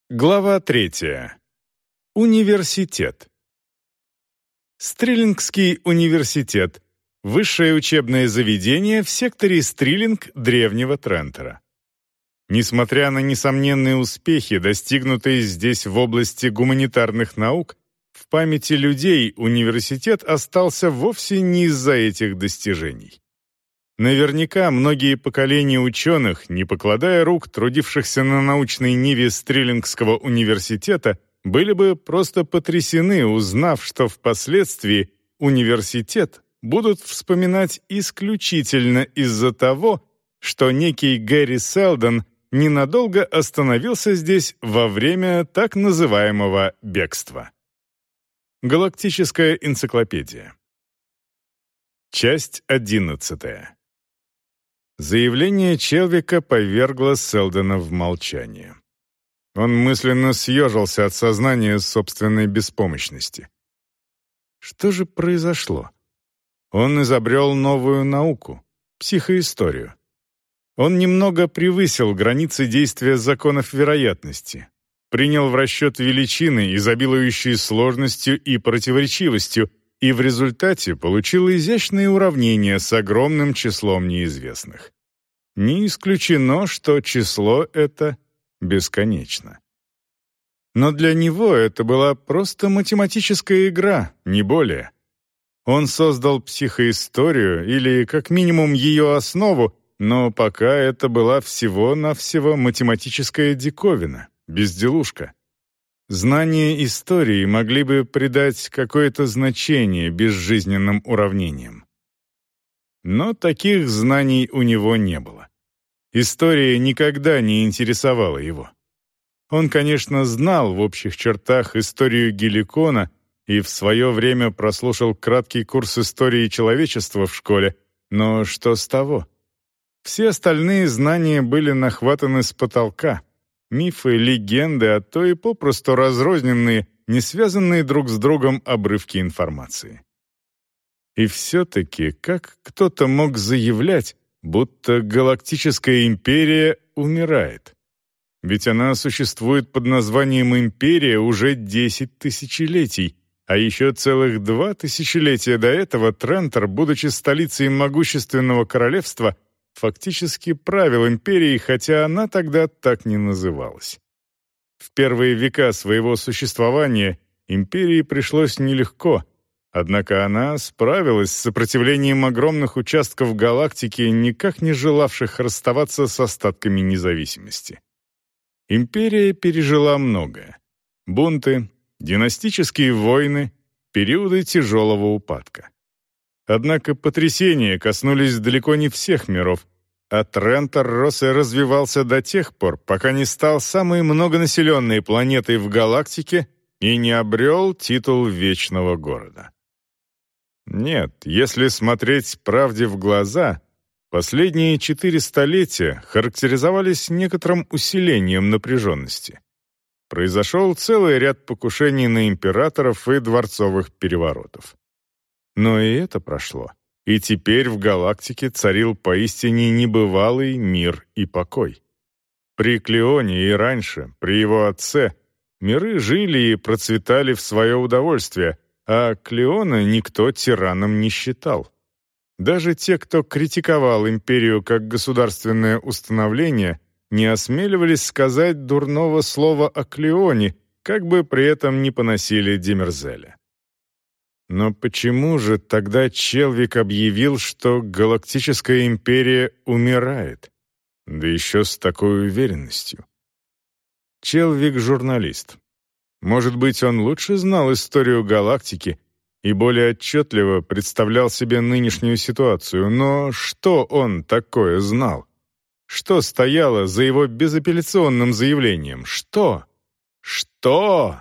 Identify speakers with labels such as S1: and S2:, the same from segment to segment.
S1: Глава 3. Университет. Стрилингский университет – высшее учебное заведение в секторе Стрилинг древнего Трентера. Несмотря на несомненные успехи, достигнутые здесь в области гуманитарных наук, в памяти людей университет остался вовсе не из-за этих достижений. Наверняка многие поколения ученых, не покладая рук, трудившихся на научной ниве Стрилингского университета, были бы просто потрясены, узнав, что впоследствии университет будут вспоминать исключительно из-за того, что некий Гэри Селдон ненадолго остановился здесь во время так называемого бегства. Галактическая энциклопедия. Часть 11. Заявление Челвика повергло Селдона в молчание. Он мысленно съежился от сознания собственной беспомощности. Что же произошло? Он изобрел новую науку — психоисторию. Он немного превысил границы действия законов вероятности, принял в расчет величины, изобилующие сложностью и противоречивостью, и в результате получил изящные уравнения с огромным числом неизвестных. Не исключено, что число это бесконечно. Но для него это была просто математическая игра, не более. Он создал психоисторию, или как минимум ее основу, но пока это была всего-навсего математическая диковина, безделушка. Знания истории могли бы придать какое-то значение безжизненным уравнениям. Но таких знаний у него не было. История никогда не интересовала его. Он, конечно, знал в общих чертах историю Геликона и в свое время прослушал краткий курс истории человечества в школе, но что с того? Все остальные знания были нахватаны с потолка. Мифы, легенды, а то и попросту разрозненные, не связанные друг с другом обрывки информации. И все-таки, как кто-то мог заявлять, будто галактическая империя умирает? Ведь она существует под названием «Империя» уже 10 тысячелетий, а еще целых 2 тысячелетия до этого Трентер, будучи столицей могущественного королевства, фактически правил империей, хотя она тогда так не называлась. В первые века своего существования империи пришлось нелегко, однако она справилась с сопротивлением огромных участков галактики, никак не желавших расставаться с остатками независимости. Империя пережила многое: бунты, династические войны, периоды тяжелого упадка. Однако потрясения коснулись далеко не всех миров, а Трентер рос и развивался до тех пор, пока не стал самой многонаселенной планетой в галактике и не обрел титул вечного города. Нет, если смотреть правде в глаза, последние 4 столетия характеризовались некоторым усилением напряженности. Произошел целый ряд покушений на императоров и дворцовых переворотов. Но и это прошло, и теперь в галактике царил поистине небывалый мир и покой. При Клеоне и раньше, при его отце, миры жили и процветали в свое удовольствие, а Клеона никто тираном не считал. Даже те, кто критиковал империю как государственное установление, не осмеливались сказать дурного слова о Клеоне, как бы при этом не поносили Демерзеля. Но почему же тогда Челвик объявил, что Галактическая империя умирает? Да еще с такой уверенностью. Челвик — журналист. Может быть, он лучше знал историю галактики и более отчетливо представлял себе нынешнюю ситуацию, но что он такое знал? Что стояло за его безапелляционным заявлением? Что? Что?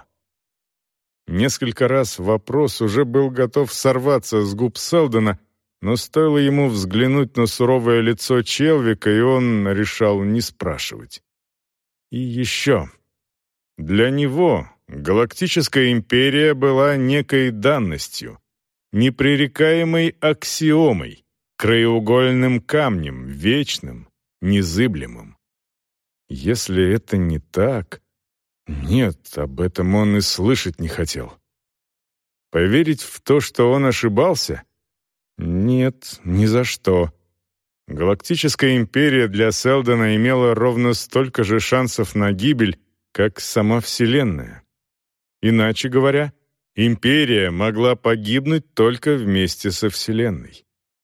S1: Несколько раз вопрос уже был готов сорваться с губ Селдона, но стоило ему взглянуть на суровое лицо Челвика, и он решал не спрашивать. И еще. Для него Галактическая империя была некой данностью, непререкаемой аксиомой, краеугольным камнем, вечным, незыблемым. Если это не так, Нет, об этом он и слышать не хотел. Поверить в то, что он ошибался? Нет, ни за что. Галактическая империя для Селдона имела ровно столько же шансов на гибель, как сама Вселенная. Иначе говоря, империя могла погибнуть только вместе со Вселенной.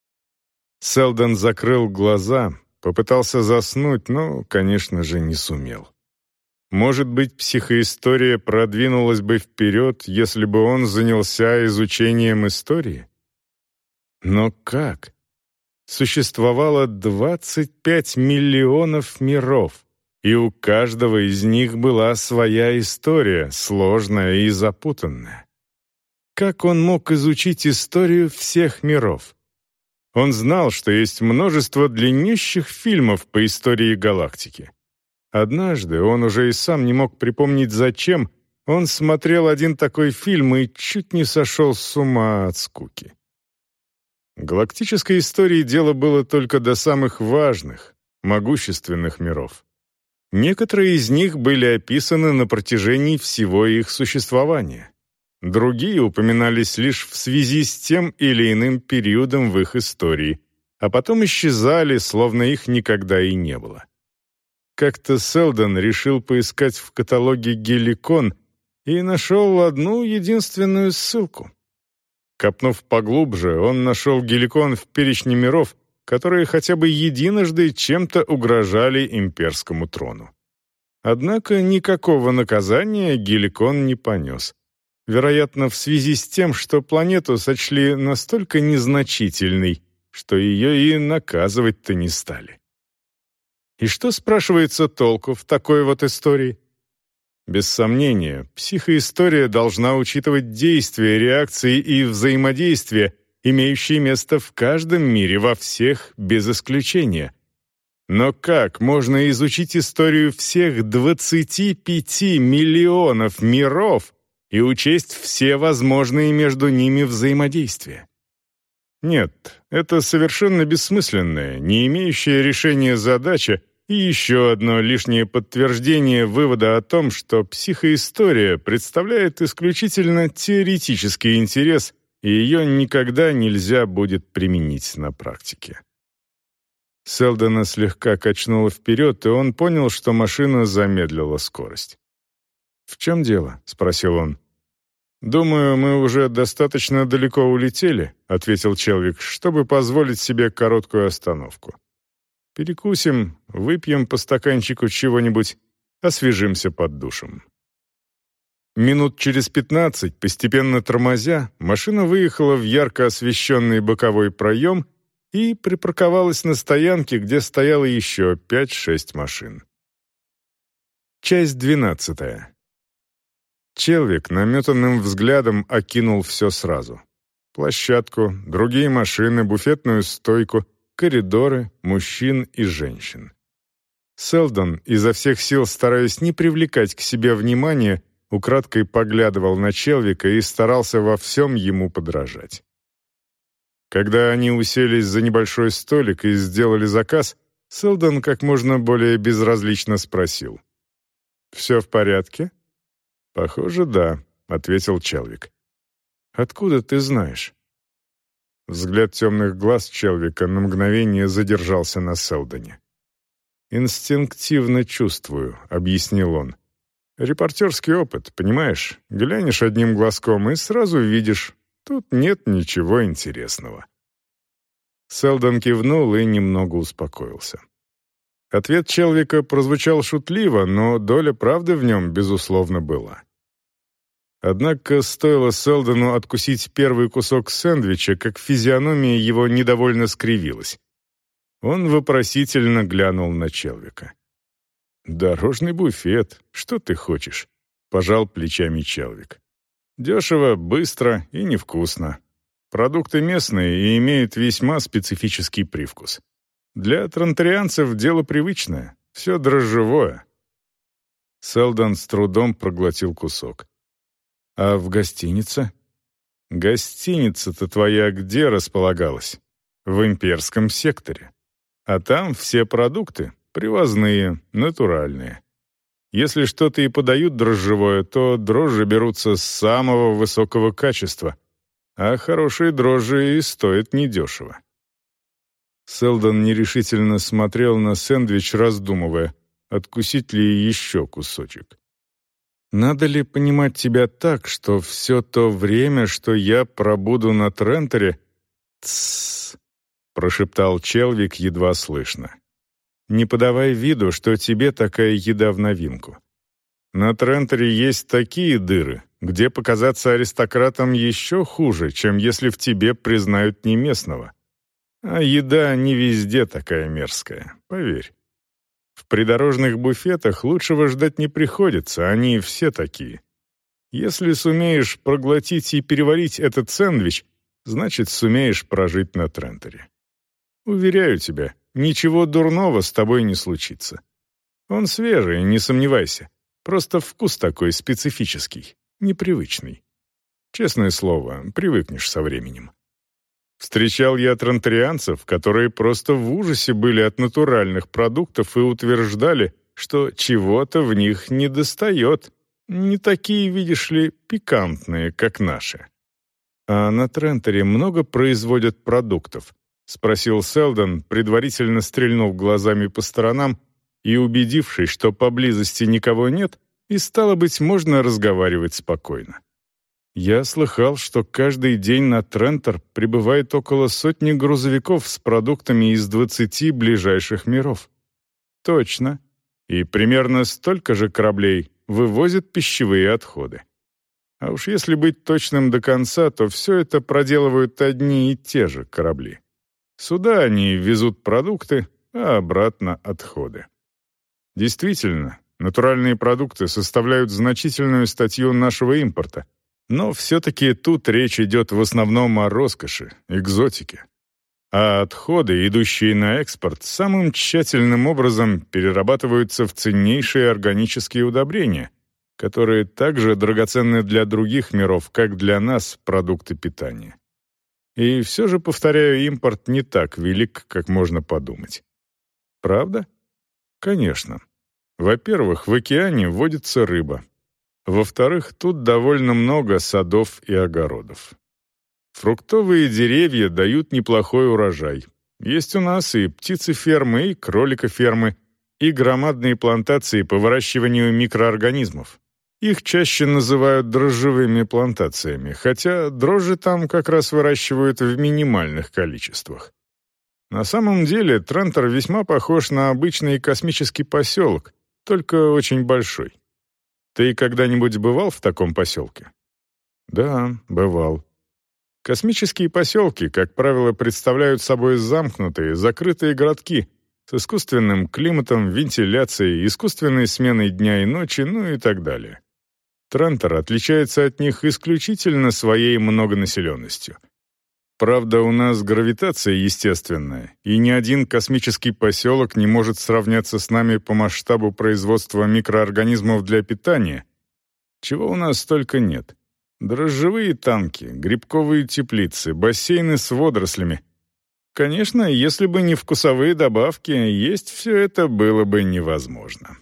S1: Селдон закрыл глаза, попытался заснуть, но, конечно же, не сумел. Может быть, психоистория продвинулась бы вперед, если бы он занялся изучением истории? Но как? Существовало 25 миллионов миров, и у каждого из них была своя история, сложная и запутанная. Как он мог изучить историю всех миров? Он знал, что есть множество длиннющих фильмов по истории галактики. Однажды, он уже и сам не мог припомнить зачем, он смотрел один такой фильм и чуть не сошел с ума от скуки. Галактической истории дело было только до самых важных, могущественных миров. Некоторые из них были описаны на протяжении всего их существования. Другие упоминались лишь в связи с тем или иным периодом в их истории, а потом исчезали, словно их никогда и не было. Как-то Селдон решил поискать в каталоге «Геликон» и нашел одну единственную ссылку. Копнув поглубже, он нашел Геликон в перечне миров, которые хотя бы единожды чем-то угрожали имперскому трону. Однако никакого наказания Геликон не понес. Вероятно, в связи с тем, что планету сочли настолько незначительной, что ее и наказывать-то не стали. И что, спрашивается, толку в такой вот истории? Без сомнения, психоистория должна учитывать действия, реакции и взаимодействия, имеющие место в каждом мире, во всех, без исключения. Но как можно изучить историю всех 25 миллионов миров и учесть все возможные между ними взаимодействия? Нет, это совершенно бессмысленная, не имеющая решения задача и еще одно лишнее подтверждение вывода о том, что психоистория представляет исключительно теоретический интерес, и ее никогда нельзя будет применить на практике. Селдона слегка качнуло вперед, и он понял, что машина замедлила скорость. «В чем дело?» — спросил он. «Думаю, мы уже достаточно далеко улетели», — ответил Челвик, «чтобы позволить себе короткую остановку. Перекусим, выпьем по стаканчику чего-нибудь, освежимся под душем». Минут через 15, постепенно тормозя, машина выехала в ярко освещенный боковой проем и припарковалась на стоянке, где стояло еще 5-6 машин. Часть 12. Челвик наметанным взглядом окинул все сразу. Площадку, другие машины, буфетную стойку, коридоры, мужчин и женщин. Селдон, изо всех сил стараясь не привлекать к себе внимания, украдкой поглядывал на Челвика и старался во всем ему подражать. Когда они уселись за небольшой столик и сделали заказ, Селдон как можно более безразлично спросил: «Все в порядке?» «Похоже, да», — ответил Челвик. «Откуда ты знаешь?» Взгляд темных глаз Челвика на мгновение задержался на Селдоне. «Инстинктивно чувствую», — объяснил он. «Репортерский опыт, понимаешь? Глянешь одним глазком и сразу видишь, тут нет ничего интересного». Селдон кивнул и немного успокоился. Ответ Челвика прозвучал шутливо, но доля правды в нем, безусловно, была. Однако стоило Селдону откусить первый кусок сэндвича, как физиономия его недовольно скривилась. Он вопросительно глянул на Челвика. «Дорожный буфет, что ты хочешь?» — пожал плечами Челвик. «Дешево, быстро и невкусно. Продукты местные и имеют весьма специфический привкус. Для тронтарианцев дело привычное, все дрожжевое». Селдон с трудом проглотил кусок. «А в гостинице?» «Гостиница-то твоя где располагалась?» «В имперском секторе. А там все продукты привозные, натуральные. Если что-то и подают дрожжевое, то дрожжи берутся с самого высокого качества, а хорошие дрожжи и стоят недешево. Селдон нерешительно смотрел на сэндвич, раздумывая, откусить ли еще кусочек. «Надо ли понимать тебя так, что все то время, что я пробуду на Тренторе...» «Тссс», — прошептал Челвик едва слышно. «Не подавай виду, что тебе такая еда в новинку. На Тренторе есть такие дыры, где показаться аристократом еще хуже, чем если в тебе признают неместного. А еда не везде такая мерзкая, поверь. В придорожных буфетах лучшего ждать не приходится, они все такие. Если сумеешь проглотить и переварить этот сэндвич, значит, сумеешь прожить на Тренторе. Уверяю тебя, ничего дурного с тобой не случится. Он свежий, не сомневайся. Просто вкус такой специфический, непривычный. Честное слово, привыкнешь со временем. Встречал я тренторианцев, которые просто в ужасе были от натуральных продуктов и утверждали, что чего-то в них недостает. Не такие, видишь ли, пикантные, как наши. «А на Тренторе много производят продуктов?» — спросил Селдон, предварительно стрельнув глазами по сторонам и убедившись, что поблизости никого нет, и, стало быть, можно разговаривать спокойно. «Я слыхал, что каждый день на Трентор прибывает около 100 грузовиков с продуктами из 20 ближайших миров». «Точно. И примерно столько же кораблей вывозят пищевые отходы. А уж если быть точным до конца, то все это проделывают одни и те же корабли. Сюда они везут продукты, а обратно отходы. Действительно, натуральные продукты составляют значительную статью нашего импорта, но все-таки тут речь идет в основном о роскоши, экзотике. А отходы, идущие на экспорт, самым тщательным образом перерабатываются в ценнейшие органические удобрения, которые также драгоценны для других миров, как для нас продукты питания. И все же, повторяю, импорт не так велик, как можно подумать. Правда? Конечно. Во-первых, в океане водится рыба. Во-вторых, тут довольно много садов и огородов. Фруктовые деревья дают неплохой урожай. Есть у нас и птицефермы, и кроликофермы, и громадные плантации по выращиванию микроорганизмов. Их чаще называют дрожжевыми плантациями, хотя дрожжи там как раз выращивают в минимальных количествах. На самом деле Трентор весьма похож на обычный космический поселок, только очень большой. Ты когда-нибудь бывал в таком поселке? Да, бывал. Космические поселки, как правило, представляют собой замкнутые, закрытые городки с искусственным климатом, вентиляцией, искусственной сменой дня и ночи, ну и так далее. Трентор отличается от них исключительно своей многонаселенностью. Правда, у нас гравитация естественная, и ни один космический поселок не может сравняться с нами по масштабу производства микроорганизмов для питания. Чего у нас только нет. Дрожжевые танки, грибковые теплицы, бассейны с водорослями. Конечно, если бы не вкусовые добавки, есть все это было бы невозможно.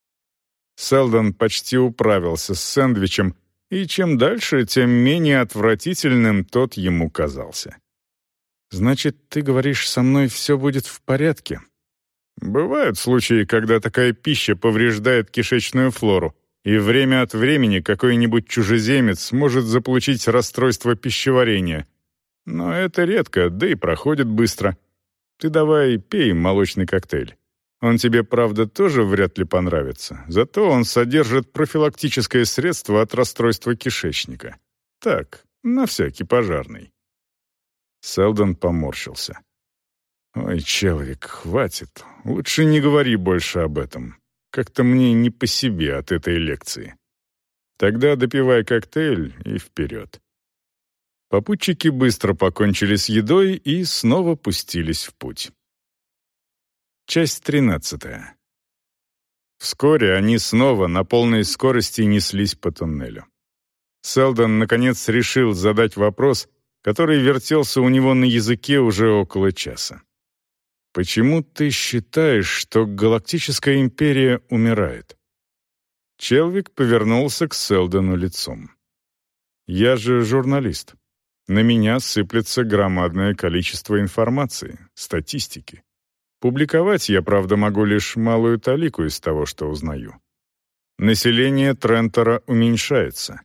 S1: Селдон почти управился с сэндвичем, и чем дальше, тем менее отвратительным тот ему казался. «Значит, ты говоришь, со мной все будет в порядке?» Бывают случаи, когда такая пища повреждает кишечную флору, и время от времени какой-нибудь чужеземец может заполучить расстройство пищеварения. Но это редко, да и проходит быстро. Ты давай пей молочный коктейль. Он тебе, правда, тоже вряд ли понравится, зато он содержит профилактическое средство от расстройства кишечника. Так, на всякий пожарный». Селдон поморщился. «Ой, человек, хватит. Лучше не говори больше об этом. Как-то мне не по себе от этой лекции. Тогда допивай коктейль и вперед». Попутчики быстро покончили с едой и снова пустились в путь. Часть 13. Вскоре они снова на полной скорости неслись по туннелю. Селдон, наконец, решил задать вопрос, который вертелся у него на языке уже около часа. «Почему ты считаешь, что Галактическая империя умирает?» Челвик повернулся к Селдону лицом. «Я же журналист. На меня сыплется громадное количество информации, статистики. Публиковать я, правда, могу лишь малую талику из того, что узнаю. Население Трентора уменьшается.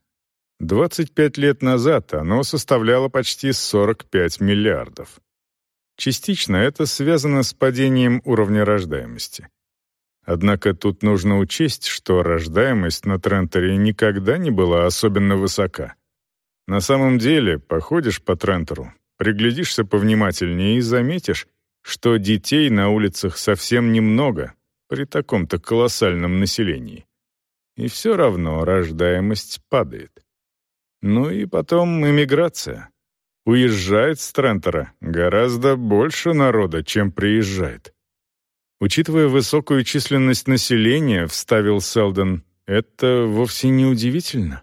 S1: 25 лет назад оно составляло почти 45 миллиардов. Частично это связано с падением уровня рождаемости. Однако тут нужно учесть, что рождаемость на Тренторе никогда не была особенно высока. На самом деле, походишь по Трентору, приглядишься повнимательнее и заметишь, что детей на улицах совсем немного при таком-то колоссальном населении. И все равно рождаемость падает. Ну и потом иммиграция. Уезжает с Трентора гораздо больше народа, чем приезжает. Учитывая высокую численность населения, вставил Селдон, это вовсе не удивительно.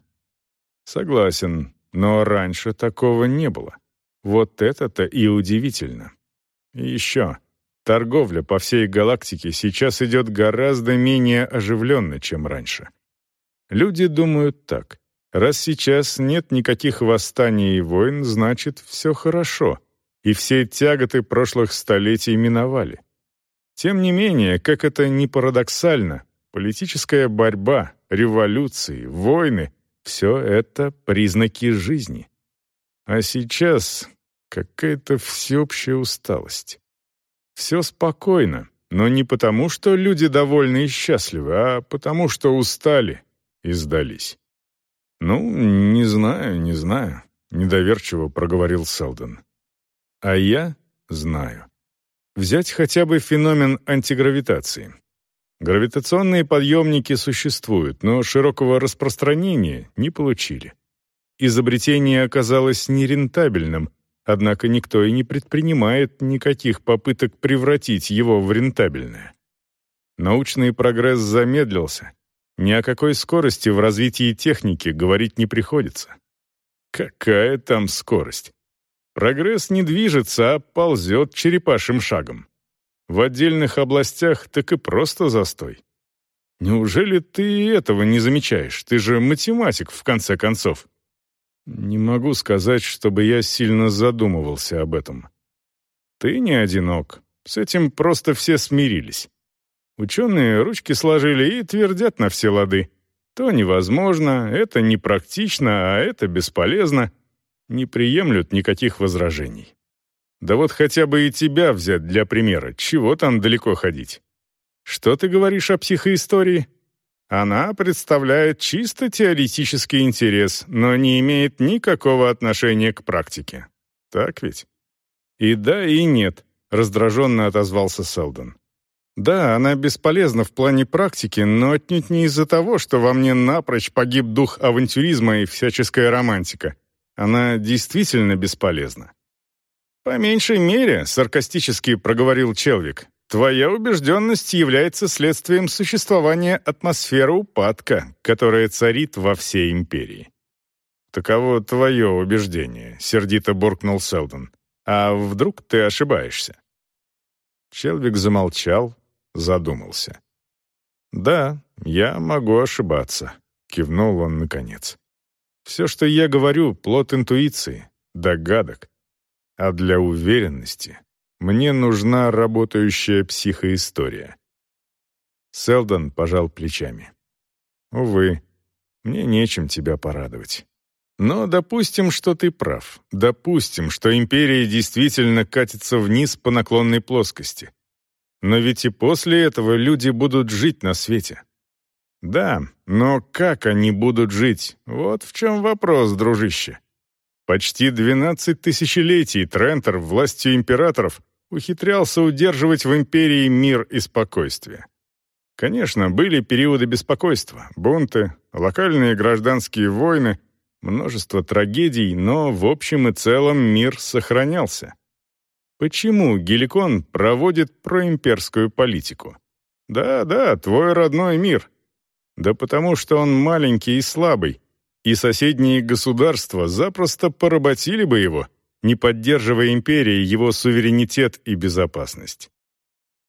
S1: Согласен, но раньше такого не было. Вот это-то и удивительно. И еще, торговля по всей галактике сейчас идет гораздо менее оживленно, чем раньше. Люди думают так. Раз сейчас нет никаких восстаний и войн, значит, все хорошо, и все тяготы прошлых столетий миновали. Тем не менее, как это ни парадоксально, политическая борьба, революции, войны — все это признаки жизни. А сейчас какая-то всеобщая усталость. Все спокойно, но не потому, что люди довольны и счастливы, а потому, что устали и сдались. «Ну, не знаю», — недоверчиво проговорил Селдон. «А я знаю. Взять хотя бы феномен антигравитации. Гравитационные подъемники существуют, но широкого распространения не получили. Изобретение оказалось нерентабельным, однако никто и не предпринимает никаких попыток превратить его в рентабельное. Научный прогресс замедлился. Ни о какой скорости в развитии техники говорить не приходится. Какая там скорость? Прогресс не движется, а ползет черепашьим шагом. В отдельных областях так и просто застой. Неужели ты этого не замечаешь? Ты же математик, в конце концов. Не могу сказать, чтобы я сильно задумывался об этом. Ты не одинок. С этим просто все смирились. Ученые ручки сложили и твердят на все лады. То невозможно, это непрактично, а это бесполезно. Не приемлют никаких возражений. Да вот хотя бы и тебя взять для примера. Чего там далеко ходить? Что ты говоришь о психоистории? Она представляет чисто теоретический интерес, но не имеет никакого отношения к практике. Так ведь? И да, и нет, раздраженно отозвался Селдон. Да, она бесполезна в плане практики, но отнюдь не из-за того, что во мне напрочь погиб дух авантюризма и всяческая романтика. Она действительно бесполезна. «По меньшей мере», — саркастически проговорил Челвик, «твоя убежденность является следствием существования атмосферы упадка, которая царит во всей империи». «Таково твое убеждение», — сердито буркнул Селдон. «А вдруг ты ошибаешься?» Челвик замолчал, задумался. «Да, я могу ошибаться», — кивнул он наконец. «Все, что я говорю, плод интуиции, догадок. А для уверенности мне нужна работающая психоистория». Селдон пожал плечами. «Увы, мне нечем тебя порадовать. Но допустим, что ты прав. Допустим, что империя действительно катится вниз по наклонной плоскости. Но ведь и после этого люди будут жить на свете. Да, но как они будут жить? Вот в чем вопрос, дружище. Почти 12 тысячелетий Трентор властью императоров ухитрялся удерживать в империи мир и спокойствие. Конечно, были периоды беспокойства, бунты, локальные гражданские войны, множество трагедий, но в общем и целом мир сохранялся. Почему Геликон проводит проимперскую политику? Да, твой родной мир. Да потому что он маленький и слабый, и соседние государства запросто поработили бы его, не поддерживая империи его суверенитет и безопасность.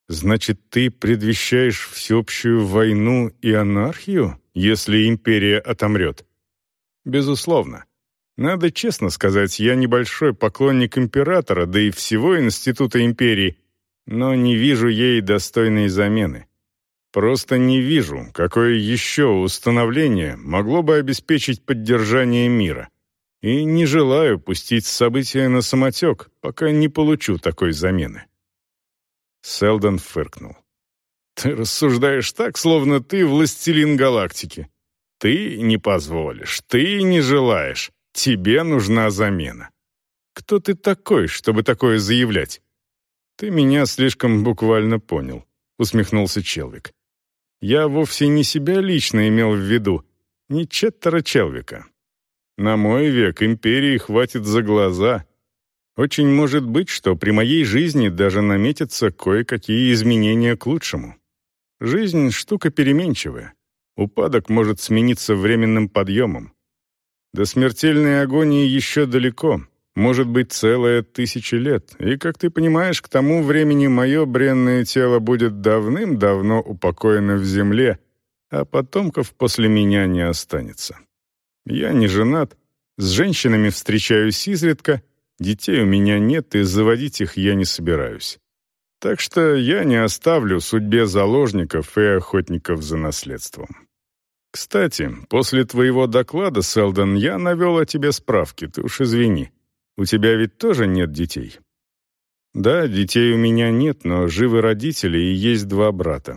S1: Значит, ты предвещаешь всеобщую войну и анархию, если империя отомрет? Безусловно. Надо честно сказать, я небольшой поклонник императора, да и всего института империи, но не вижу ей достойной замены. Просто не вижу, какое еще установление могло бы обеспечить поддержание мира. И не желаю пустить события на самотек, пока не получу такой замены. Селдон фыркнул. «Ты рассуждаешь так, словно ты властелин галактики. Ты не позволишь, ты не желаешь. Тебе нужна замена. Кто ты такой, чтобы такое заявлять?» «Ты меня слишком буквально понял», — усмехнулся Челвик. «Я вовсе не себя лично имел в виду, не Четтера Челвика. На мой век империи хватит за глаза. Очень может быть, что при моей жизни даже наметятся кое-какие изменения к лучшему. Жизнь — штука переменчивая. Упадок может смениться временным подъемом. До смертельной агонии еще далеко, может быть, целая 1000 лет, и, как ты понимаешь, к тому времени мое бренное тело будет давным-давно упокоено в земле, а потомков после меня не останется. Я не женат, с женщинами встречаюсь изредка, детей у меня нет, и заводить их я не собираюсь. Так что я не оставлю судьбе заложников и охотников за наследством. Кстати, после твоего доклада, Селдон, я навел о тебе справки, ты уж извини. У тебя ведь тоже нет детей? Да, детей у меня нет, но живы родители и есть 2 брата.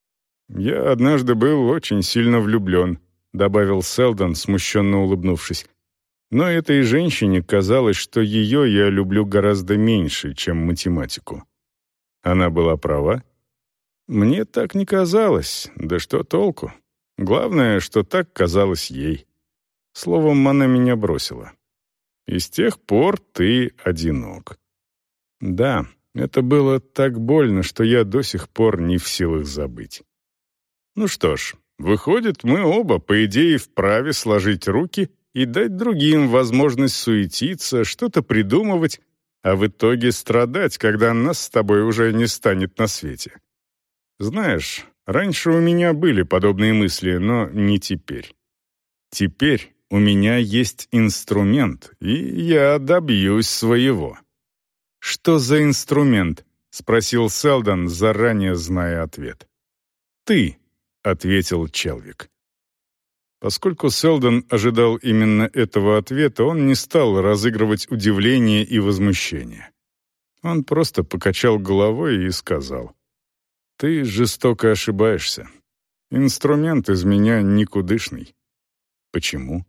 S1: Я однажды был очень сильно влюблен, добавил Селдон, смущенно улыбнувшись. Но этой женщине казалось, что ее я люблю гораздо меньше, чем математику. Она была права? Мне так не казалось, да что толку? Главное, что так казалось ей. Словом, она меня бросила. И с тех пор ты одинок. Да, это было так больно, что я до сих пор не в силах забыть. Ну что ж, выходит, мы оба, по идее, вправе сложить руки и дать другим возможность суетиться, что-то придумывать, а в итоге страдать, когда нас с тобой уже не станет на свете. Знаешь, раньше у меня были подобные мысли, но не теперь. Теперь у меня есть инструмент, и я добьюсь своего. «Что за инструмент?» — спросил Селдон, заранее зная ответ. «Ты», — ответил Челвик. Поскольку Селдон ожидал именно этого ответа, он не стал разыгрывать удивление и возмущение. Он просто покачал головой и сказал: «Ты жестоко ошибаешься. Инструмент из меня никудышный». «Почему?»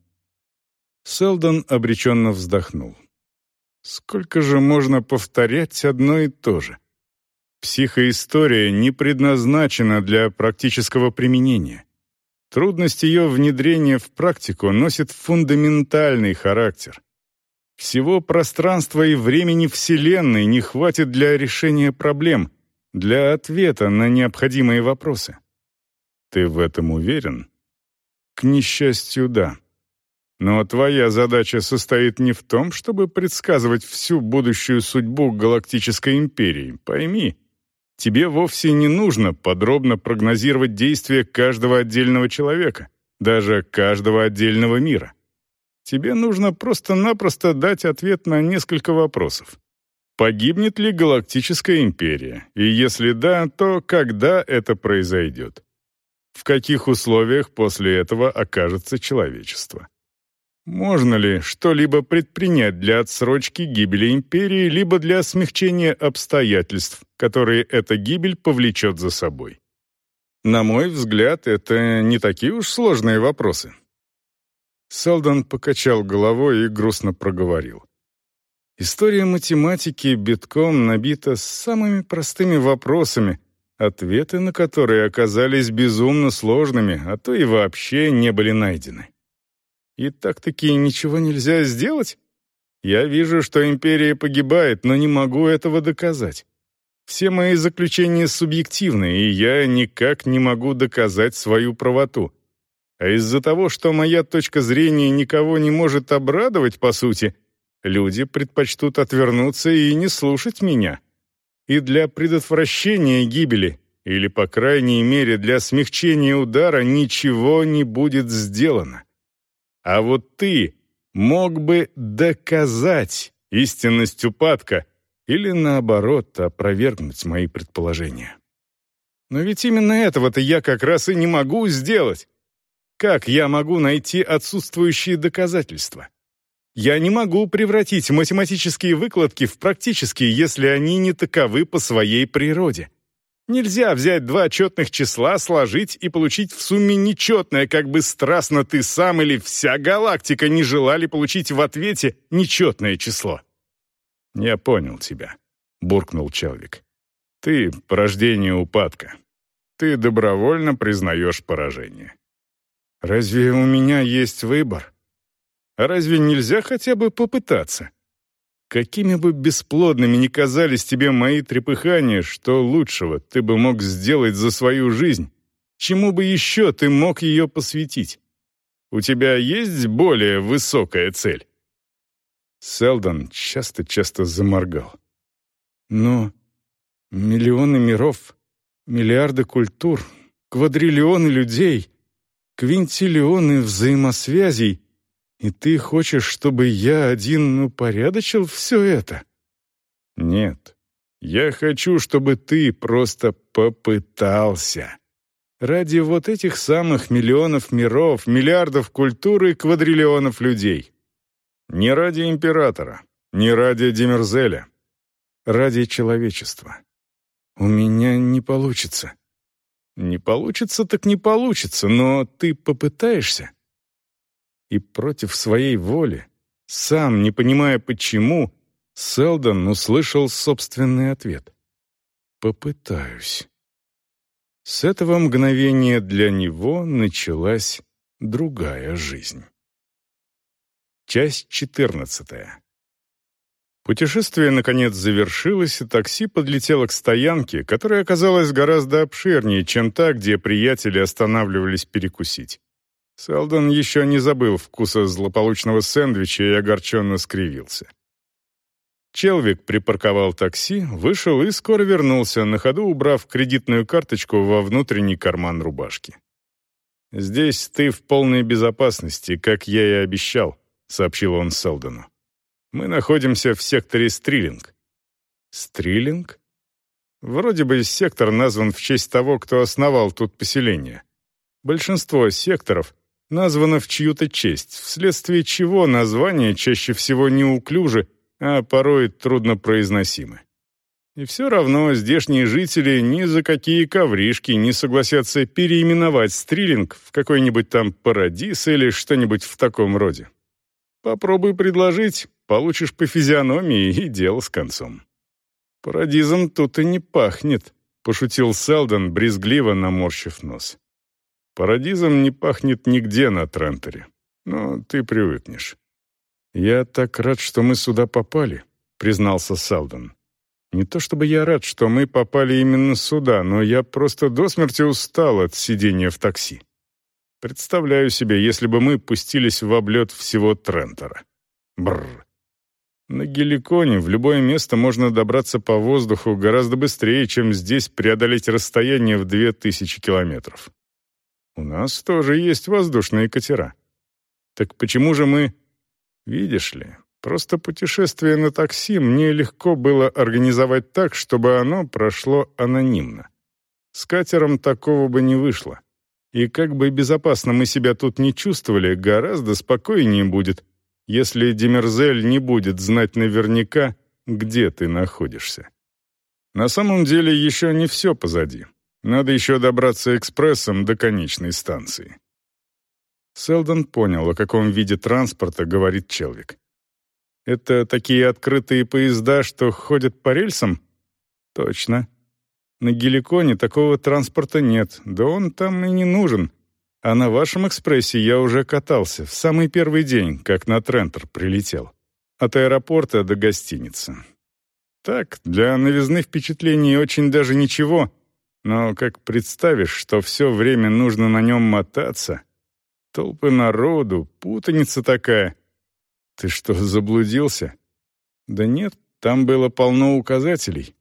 S1: Селдон обреченно вздохнул. «Сколько же можно повторять одно и то же? Психоистория не предназначена для практического применения. Трудность ее внедрения в практику носит фундаментальный характер. Всего пространства и времени Вселенной не хватит для решения проблем, для ответа на необходимые вопросы. Ты в этом уверен? К несчастью, да. Но твоя задача состоит не в том, чтобы предсказывать всю будущую судьбу Галактической империи. Пойми, тебе вовсе не нужно подробно прогнозировать действия каждого отдельного человека, даже каждого отдельного мира. Тебе нужно просто-напросто дать ответ на несколько вопросов. Погибнет ли Галактическая империя? И если да, то когда это произойдет? В каких условиях после этого окажется человечество? Можно ли что-либо предпринять для отсрочки гибели империи, либо для смягчения обстоятельств, которые эта гибель повлечет за собой? На мой взгляд, это не такие уж сложные вопросы. Селдон покачал головой и грустно проговорил. История математики битком набита самыми простыми вопросами, ответы на которые оказались безумно сложными, а то и вообще не были найдены. И так-таки ничего нельзя сделать? Я вижу, что империя погибает, но не могу этого доказать. Все мои заключения субъективны, и я никак не могу доказать свою правоту. А из-за того, что моя точка зрения никого не может обрадовать, по сути, люди предпочтут отвернуться и не слушать меня. и для предотвращения гибели, или, по крайней мере, для смягчения удара, ничего не будет сделано. А вот ты мог бы доказать истинность упадка или, наоборот, опровергнуть мои предположения. Но ведь именно этого-то я как раз и не могу сделать. Как я могу найти отсутствующие доказательства? Я не могу превратить математические выкладки в практические, если они не таковы по своей природе. Нельзя взять два четных числа, сложить и получить в сумме нечетное, как бы страстно ты сам или вся галактика не желали получить в ответе нечетное число. «Я понял тебя», — буркнул Челвик. «Ты — порождение упадка. Ты добровольно признаешь поражение». «Разве у меня есть выбор? А разве нельзя хотя бы попытаться? Какими бы бесплодными ни казались тебе мои трепыхания, что лучшего ты бы мог сделать за свою жизнь, чему бы еще ты мог ее посвятить? У тебя есть более высокая цель?» Селдон часто-часто заморгал. «Но миллионы миров, миллиарды культур, квадриллионы людей, квинтиллионы взаимосвязей, и ты хочешь, чтобы я один упорядочил все это?» «Нет, я хочу, чтобы ты просто попытался. Ради вот этих самых миллионов миров, миллиардов культур и квадриллионов людей. Не ради императора, не ради Демерзеля. Ради человечества. У меня не получится». «Не получится, так не получится, но ты попытаешься?» И против своей воли, сам не понимая почему, Селдон услышал собственный ответ. «Попытаюсь». С этого мгновения для него началась другая жизнь. Часть 14. Путешествие, наконец, завершилось, и такси подлетело к стоянке, которая оказалась гораздо обширнее, чем та, где приятели останавливались перекусить. Селдон еще не забыл вкуса злополучного сэндвича и огорченно скривился. Челвик припарковал такси, вышел и скоро вернулся, на ходу убрав кредитную карточку во внутренний карман рубашки. «Здесь ты в полной безопасности, как я и обещал», — сообщил он Селдону. «Мы находимся в секторе Стрилинг». «Стрилинг?» Вроде бы сектор назван в честь того, кто основал тут поселение. Большинство секторов названо в чью-то честь, вследствие чего названия чаще всего неуклюжи, а порой труднопроизносимы. И все равно здешние жители ни за какие ковришки не согласятся переименовать Стрилинг в какой-нибудь там Парадис или что-нибудь в таком роде. Попробуй предложить, получишь по физиономии и дело с концом. «Парадизом тут и не пахнет», — пошутил Селдон, брезгливо наморщив нос. «Парадизом не пахнет нигде на Тренторе, но ты привыкнешь». «Я так рад, что мы сюда попали», — признался Селдон. «Не то чтобы я рад, что мы попали именно сюда, но я просто до смерти устал от сидения в такси. Представляю себе, если бы мы пустились в облет всего Трентора. Бррр. На Геликоне в любое место можно добраться по воздуху гораздо быстрее, чем здесь преодолеть расстояние в 2000 километров. У нас тоже есть воздушные катера. Так почему же мы... Видишь ли, просто путешествие на такси мне легко было организовать так, чтобы оно прошло анонимно. С катером такого бы не вышло. И как бы безопасно мы себя тут не чувствовали, гораздо спокойнее будет, если Демерзель не будет знать наверняка, где ты находишься. На самом деле еще не все позади. Надо еще добраться экспрессом до конечной станции. Селдон понял, о каком виде транспорта говорит Челвик. «Это такие открытые поезда, что ходят по рельсам?» «Точно. На Геликоне такого транспорта нет, да он там и не нужен. А на вашем экспрессе я уже катался в самый первый день, как на Трентор прилетел. От аэропорта до гостиницы. Так, для новизны впечатлений очень даже ничего, но как представишь, что все время нужно на нем мотаться... Толпы народу, путаница такая. Ты что, заблудился? Да нет, там было полно указателей.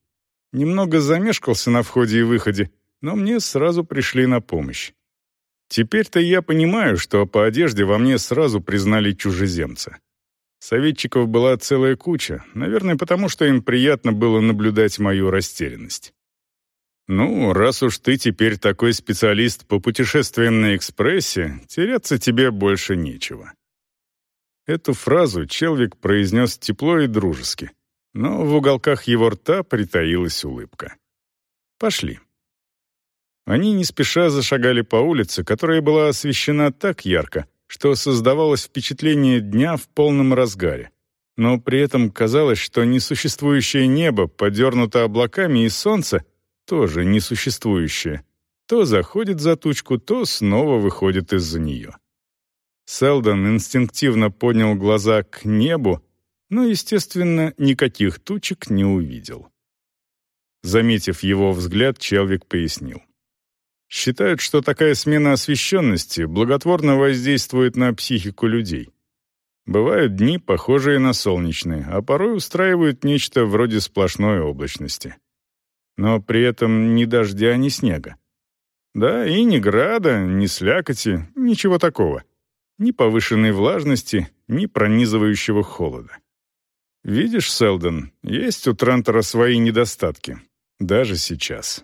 S1: Немного замешкался на входе и выходе, но мне сразу пришли на помощь. Теперь-то я понимаю, что по одежде во мне сразу признали чужеземца. Советчиков была целая куча, наверное, потому что им приятно было наблюдать мою растерянность. «Ну, раз уж ты теперь такой специалист по путешествиям на экспрессе, теряться тебе больше нечего». Эту фразу Челвик произнес тепло и дружески, но в уголках его рта притаилась улыбка. «Пошли». Они не спеша зашагали по улице, которая была освещена так ярко, что создавалось впечатление дня в полном разгаре. Но при этом казалось, что несуществующее небо подернуто облаками, и солнце, тоже несуществующее, то заходит за тучку, то снова выходит из-за нее. Селдон инстинктивно поднял глаза к небу, но, естественно, никаких тучек не увидел. Заметив его взгляд, Челвик пояснил. Считают, что такая смена освещенности благотворно воздействует на психику людей. Бывают дни, похожие на солнечные, а порой устраивают нечто вроде сплошной облачности. Но при этом ни дождя, ни снега. Да, и ни града, ни слякоти, ничего такого. Ни повышенной влажности, ни пронизывающего холода. Видишь, Селдон, есть у Трантора свои недостатки. Даже сейчас.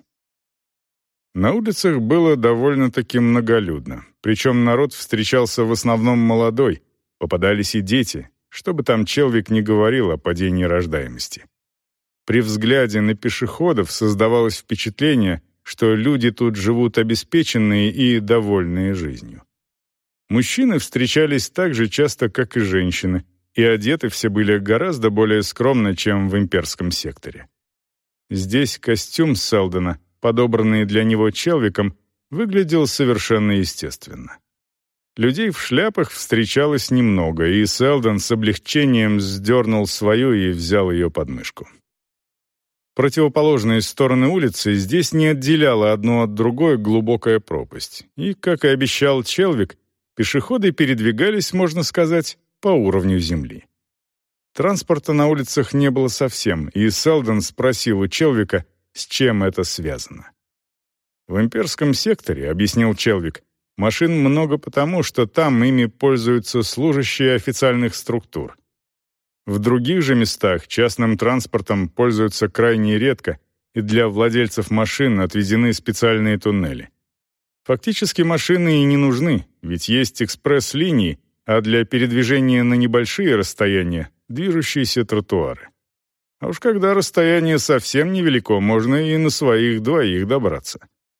S1: На улицах было довольно-таки многолюдно, причем народ встречался в основном молодой, попадались и дети, что бы там Челвик ни говорил о падении рождаемости. При взгляде на пешеходов создавалось впечатление, что люди тут живут обеспеченные и довольные жизнью. Мужчины встречались так же часто, как и женщины, и одеты все были гораздо более скромно, чем в имперском секторе. Здесь костюм Селдона, подобранный для него Челвиком, выглядел совершенно естественно. Людей в шляпах встречалось немного, и Селдон с облегчением сдернул свою и взял ее под мышку. Противоположные стороны улицы здесь не отделяла одну от другой глубокая пропасть, и, как и обещал Челвик, пешеходы передвигались, можно сказать, по уровню земли. Транспорта на улицах не было совсем, и Селдон спросил у Челвика, с чем это связано. «В имперском секторе, — объяснил Челвик, — машин много потому, что там ими пользуются служащие официальных структур. В других же местах частным транспортом пользуются крайне редко, и для владельцев машин отведены специальные туннели. Фактически машины и не нужны, ведь есть экспресс-линии, а для передвижения на небольшие расстояния — движущиеся тротуары. А уж когда расстояние совсем невелико, можно и на своих двоих добраться».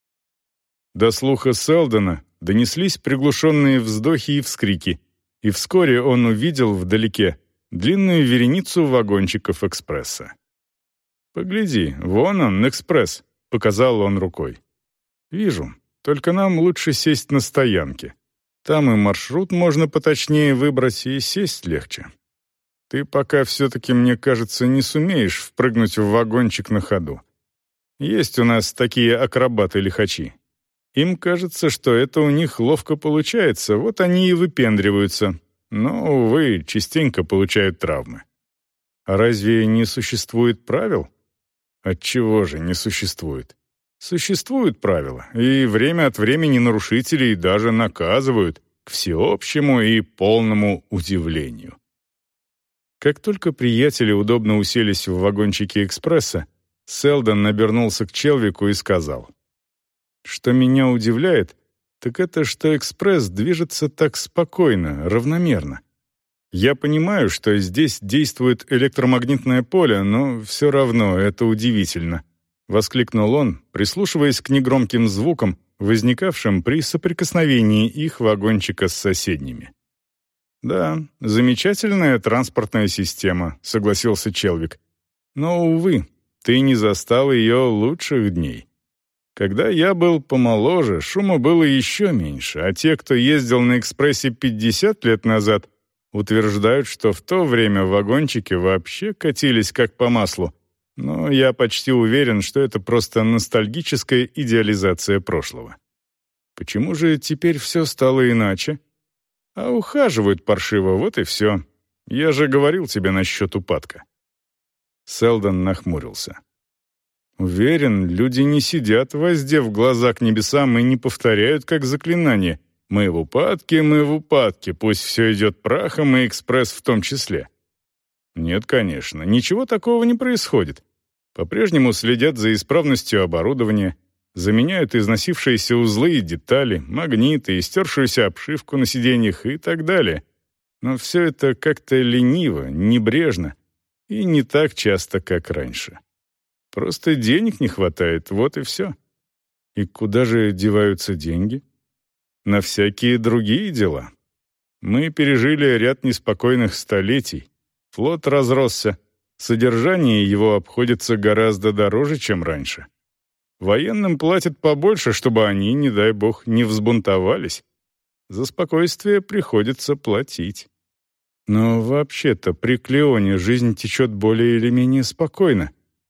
S1: До слуха Селдона донеслись приглушенные вздохи и вскрики, и вскоре он увидел вдалеке длинную вереницу вагончиков экспресса. «Погляди, вон он, экспресс», — показал он рукой. «Вижу, только нам лучше сесть на стоянке. Там и маршрут можно поточнее выбрать, и сесть легче. Ты пока все-таки, мне кажется, не сумеешь впрыгнуть в вагончик на ходу. Есть у нас такие акробаты-лихачи. Им кажется, что это у них ловко получается, вот они и выпендриваются, но, увы, частенько получают травмы. А разве не существует правил? Отчего же не существует? Существуют правила, и время от времени нарушителей даже наказывают, к всеобщему и полному удивлению. Как только приятели удобно уселись в вагончике экспресса, Селдон обернулся к Челвику и сказал: «Что меня удивляет, так это что экспресс движется так спокойно, равномерно. Я понимаю, что здесь действует электромагнитное поле, но все равно это удивительно», — воскликнул он, прислушиваясь к негромким звукам, возникавшим при соприкосновении их вагончика с соседними. «Да, замечательная транспортная система», — согласился Челвик. «Но, увы, ты не застал ее лучших дней. Когда я был помоложе, шума было еще меньше, а те, кто ездил на экспрессе 50 лет назад, утверждают, что в то время вагончики вообще катились как по маслу. Но я почти уверен, что это просто ностальгическая идеализация прошлого. Почему же теперь все стало иначе? А ухаживают паршиво, вот и все. Я же говорил тебе насчет упадка». Селдон нахмурился. Уверен, люди не сидят, воздев глаза к небесам, и не повторяют как заклинание: «Мы в упадке, пусть все идет прахом, и экспресс в том числе». Нет, конечно, ничего такого не происходит. По-прежнему следят за исправностью оборудования, заменяют износившиеся узлы и детали, магниты, истершуюся обшивку на сиденьях и так далее. Но все это как-то лениво, небрежно и не так часто, как раньше. Просто денег не хватает, вот и все. И куда же деваются деньги? На всякие другие дела. Мы пережили ряд неспокойных столетий. Флот разросся. Содержание его обходится гораздо дороже, чем раньше. Военным платят побольше, чтобы они, не дай бог, не взбунтовались. За спокойствие приходится платить. Но вообще-то при Клеоне жизнь течет более или менее спокойно.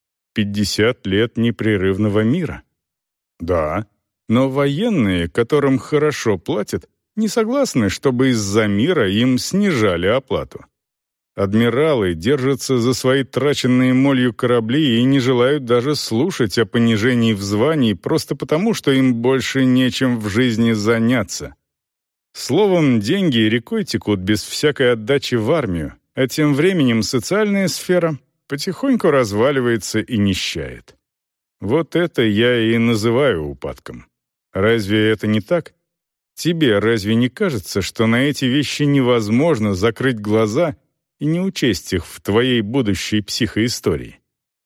S1: 50 лет непрерывного мира. Да, но военные, которым хорошо платят, не согласны, чтобы из-за мира им снижали оплату. Адмиралы держатся за свои траченные молью корабли и не желают даже слушать о понижении в звании просто потому, что им больше нечем в жизни заняться. Словом, деньги рекой текут без всякой отдачи в армию, а тем временем социальная сфера потихоньку разваливается и нищает. Вот это я и называю упадком. Разве это не так? Тебе разве не кажется, что на эти вещи невозможно закрыть глаза и не учесть их в твоей будущей психоистории?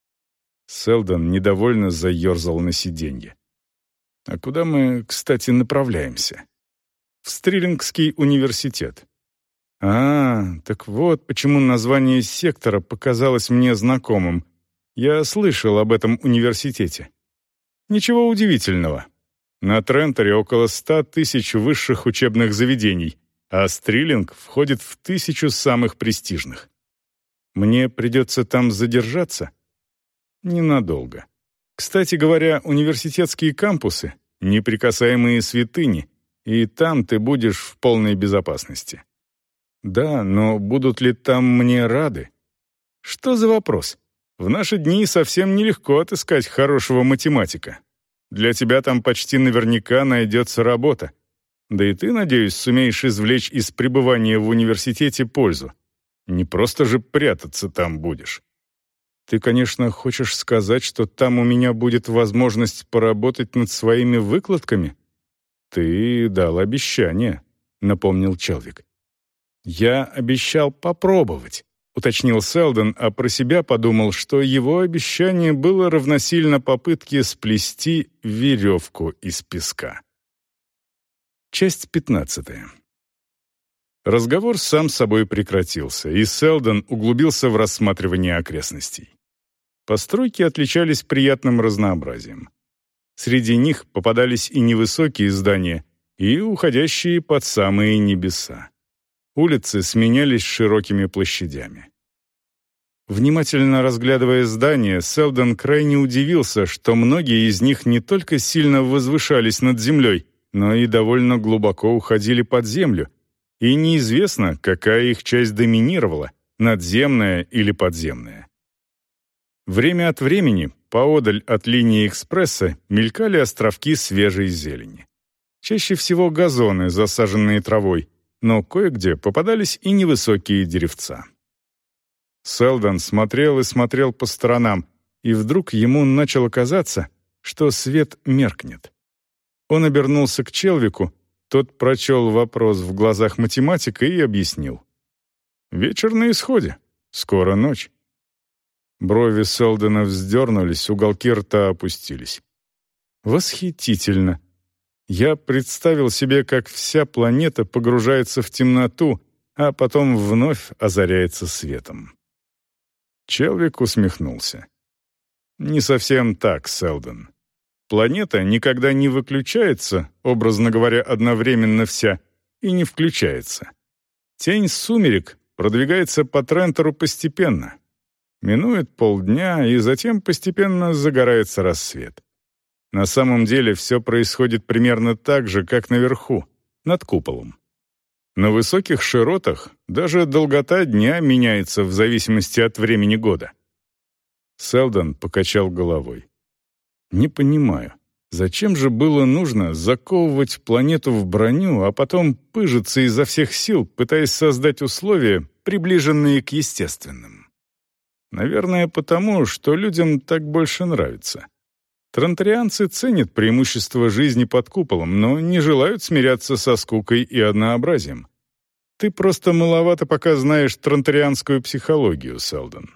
S1: Сэлдон недовольно заерзал на сиденье. А куда мы, кстати, направляемся? В Стрелингский университет. Так вот почему название сектора показалось мне знакомым. Я слышал об этом университете. Ничего удивительного. На Тренторе около 100 тысяч высших учебных заведений, а Стрелинг входит в 1000 самых престижных. Мне придется там задержаться? Ненадолго. Кстати говоря, университетские кампусы — неприкасаемые святыни, и там ты будешь в полной безопасности. Да, но будут ли там мне рады? Что за вопрос? В наши дни совсем нелегко отыскать хорошего математика. Для тебя там почти наверняка найдется работа. Да и ты, надеюсь, сумеешь извлечь из пребывания в университете пользу. Не просто же прятаться там будешь. Ты, конечно, хочешь сказать, что там у меня будет возможность поработать над своими выкладками? Ты дал обещание, напомнил Челвик. Я обещал попробовать, уточнил Сэлдон, а про себя подумал, что его обещание было равносильно попытке сплести веревку из песка. Часть 15. Разговор сам собой прекратился, и Сэлдон углубился в рассматривание окрестностей. Постройки отличались приятным разнообразием. Среди них попадались и невысокие здания, и уходящие под самые небеса. Улицы сменялись широкими площадями. Внимательно разглядывая здания, Сэлдон крайне удивился, что многие из них не только сильно возвышались над землей, но и довольно глубоко уходили под землю, и неизвестно, какая их часть доминировала, надземная или подземная. Время от времени, поодаль от линии экспресса, мелькали островки свежей зелени. Чаще всего газоны, засаженные травой, но кое-где попадались и невысокие деревца. Сэлдон смотрел и смотрел по сторонам, и вдруг ему начало казаться, что свет меркнет. Он обернулся к Челвику, тот прочел вопрос в глазах математика и объяснил. «Вечер на исходе. Скоро ночь». Брови Сэлдона вздернулись, уголки рта опустились. «Восхитительно. Я представил себе, как вся планета погружается в темноту, а потом вновь озаряется светом». Челвик усмехнулся. «Не совсем так, Сэлдон. Планета никогда не выключается, образно говоря, одновременно вся, и не включается. Тень сумерек продвигается по Трентору постепенно. Минует полдня, и затем постепенно загорается рассвет. На самом деле все происходит примерно так же, как наверху, над куполом. На высоких широтах даже долгота дня меняется в зависимости от времени года». Сэлдон покачал головой. Не понимаю, зачем же было нужно заковывать планету в броню, а потом пыжиться изо всех сил, пытаясь создать условия, приближенные к естественным? Наверное, потому, что людям так больше нравится. Транторианцы ценят преимущество жизни под куполом, но не желают смиряться со скукой и однообразием. Ты просто маловато пока знаешь транторианскую психологию, Селдон.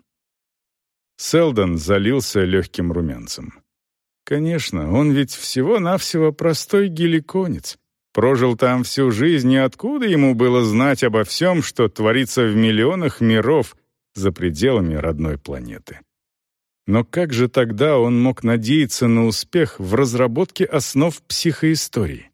S1: Селдон залился легким румянцем. Конечно, он ведь всего-навсего простой геликонец. Прожил там всю жизнь, и откуда ему было знать обо всем, что творится в миллионах миров за пределами родной планеты? Но как же тогда он мог надеяться на успех в разработке основ психоистории?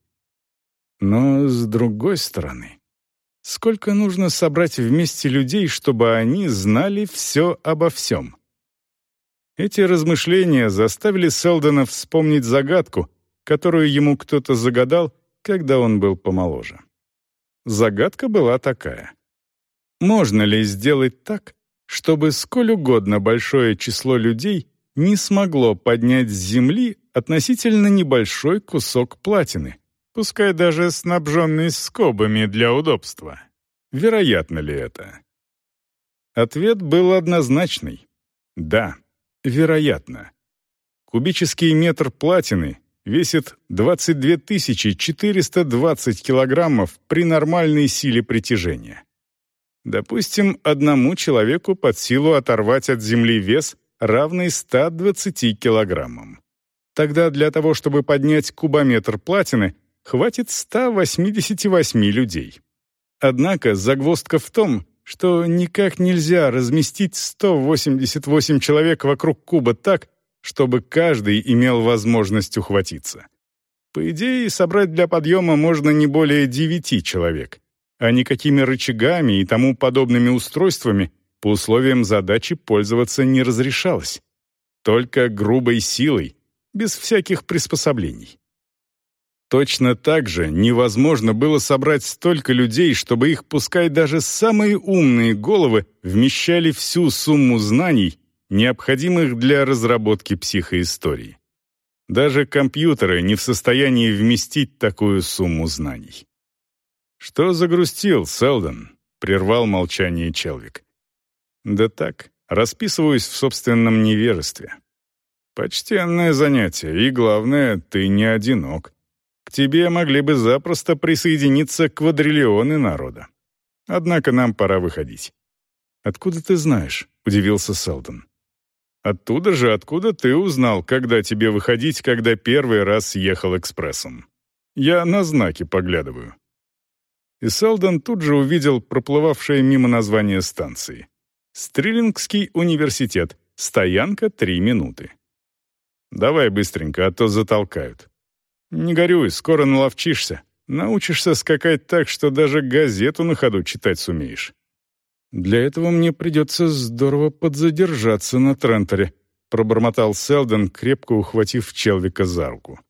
S1: Но с другой стороны, сколько нужно собрать вместе людей, чтобы они знали все обо всем? Эти размышления заставили Селдона вспомнить загадку, которую ему кто-то загадал, когда он был помоложе. Загадка была такая. Можно ли сделать так, чтобы сколь угодно большое число людей не смогло поднять с Земли относительно небольшой кусок платины, пускай даже снабженный скобами для удобства? Вероятно ли это? Ответ был однозначный. Да, вероятно. Кубический метр платины весит 22 420 килограммов при нормальной силе притяжения. Допустим, одному человеку под силу оторвать от Земли вес, равный 120 килограммам. Тогда для того, чтобы поднять кубометр платины, хватит 188 людей. Однако загвоздка в том, что никак нельзя разместить 188 человек вокруг куба так, чтобы каждый имел возможность ухватиться. По идее, собрать для подъема можно не более 9 человек, а никакими рычагами и тому подобными устройствами по условиям задачи пользоваться не разрешалось. Только грубой силой, без всяких приспособлений. Точно так же невозможно было собрать столько людей, чтобы их, пускай даже самые умные головы, вмещали всю сумму знаний, необходимых для разработки психоистории. Даже компьютеры не в состоянии вместить такую сумму знаний. «Что загрустил, Селдон?» — прервал молчание Челвик. «Да так, расписываюсь в собственном невежестве. Почтенное занятие, и главное, ты не одинок. К тебе могли бы запросто присоединиться квадриллионы народа. Однако нам пора выходить». «Откуда ты знаешь?» — удивился Селдон. «Оттуда же, откуда ты узнал, когда тебе выходить, когда первый раз ехал экспрессом. Я на знаки поглядываю». И Селдон тут же увидел проплывавшее мимо название станции. «Стрелингский университет. Стоянка 3 минуты». «Давай быстренько, а то затолкают». «Не горюй, скоро наловчишься. Научишься скакать так, что даже газету на ходу читать сумеешь». «Для этого мне придется здорово подзадержаться на Тренторе», пробормотал Селдон, крепко ухватив Челвика за руку.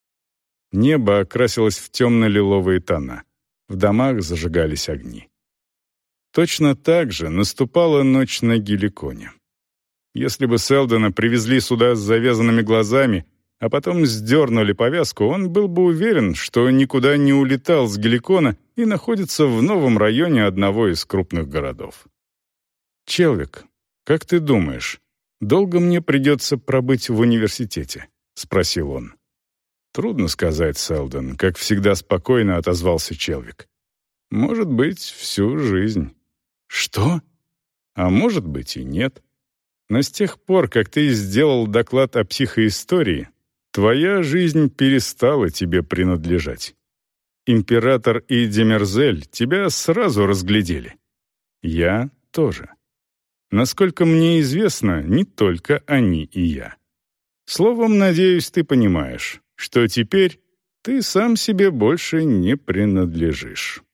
S1: Небо окрасилось в темно-лиловые тона. В домах зажигались огни. Точно так же наступала ночь на Геликоне. Если бы Селдона привезли сюда с завязанными глазами, а потом сдернули повязку, он был бы уверен, что никуда не улетал с Геликона и находится в новом районе одного из крупных городов. «Челвик, как ты думаешь, долго мне придется пробыть в университете?» — спросил он. «Трудно сказать, Селдон», — как всегда спокойно отозвался Челвик. «Может быть, всю жизнь». «Что?» «А может быть и нет. Но с тех пор, как ты сделал доклад о психоистории, твоя жизнь перестала тебе принадлежать. Император и Демерзель тебя сразу разглядели. Я тоже. Насколько мне известно, не только они и я. Словом, надеюсь, ты понимаешь, что теперь ты сам себе больше не принадлежишь».